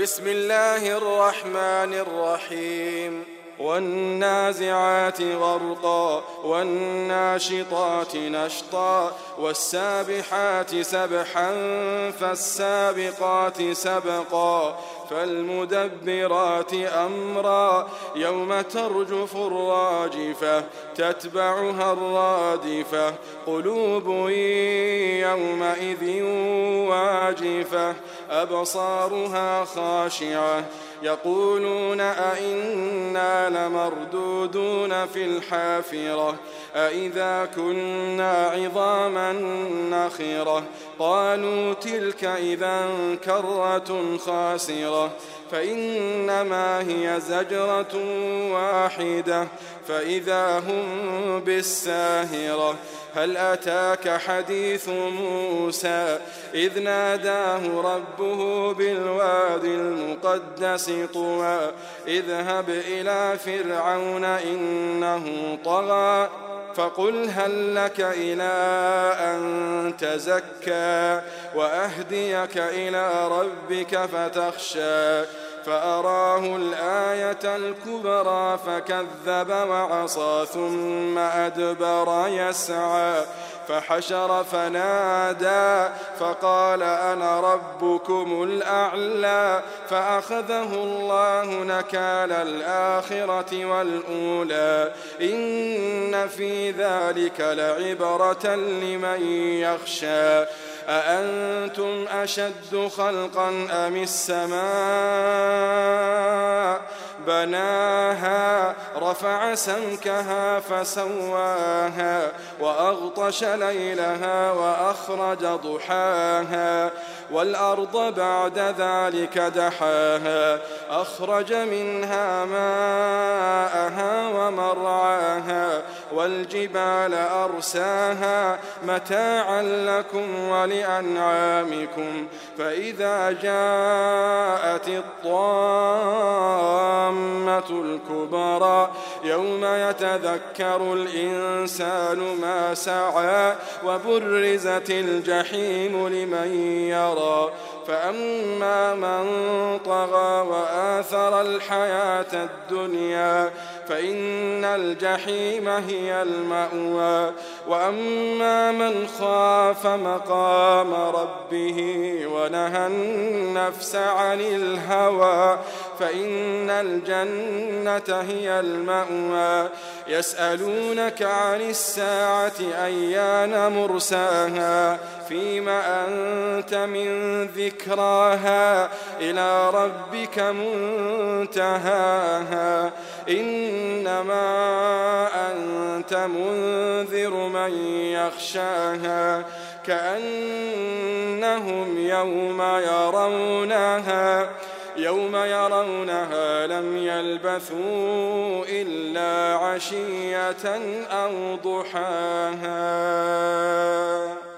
بسم الله الرحمن الرحيم والنازعات غرقا والناشطات نشطا والسابحات سبحا فالسابقات سبقا فالمدبرات أمرا يوم ترجف الراجفة تتبعها الرادفة قلوب يومئذ واجفة أبصارها خاشعة يقولون أئنا لمردودون في الحافرة أئذا كنا عظاما نخرة قالوا تلك إذا كرة خاسرة فإنما هي زجرة واحدة فإذا هم بالساهرة هل أتاك حديث موسى إذ ناداه ربه بالواد المقدس طوى اذهب إلى فرعون إنه طغى فقل هل لك إلى أن تزكى وأهديك إلى ربك فتخشى فأراه الآية الكبرى فكذب وعصى ثم أدبر يسعى فحشر فنادى فقال أنا ربكم الأعلى فأخذه الله نكال الآخرة والأولى إن في ذلك لعبرة لمن يخشى أأنتم أشد خلقا أم السماء بناها رفع سمكها فسواها وأغطش ليلها وأخرج ضحاها والأرض بعد ذلك دحاها أخرج منها ماءها ومرعاها والجبال أرساها متاعا لكم ولأنعامكم فإذا جاءت الطامة الكبرى يوم يتذكر الإنسان ما سعى وبرزت الجحيم لمن يرى فأما من طغى وآثر الحياة الدنيا فإن الجحيم هي المأوى وأما من خاف مقام ربه ونهى النفس عن الهوى فإن الجنة هي المأوى يسألونك عن الساعة أيان مرساها فيما أنت من ذكراها إلى ربك منتهاها إنما أنت منذر من يخشاها كأنهم يوم يرونها لم يلبثوا إلا عشية أو ضحاها.